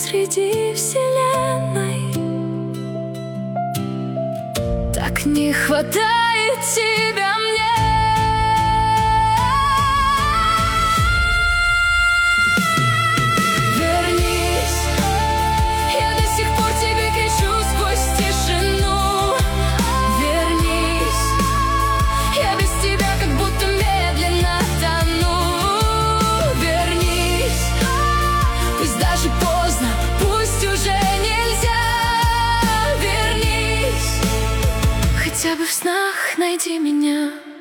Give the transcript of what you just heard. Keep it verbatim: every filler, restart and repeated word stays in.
среди вселенной. Так не хватает тебя мне. Хотя бы в снах найди меня.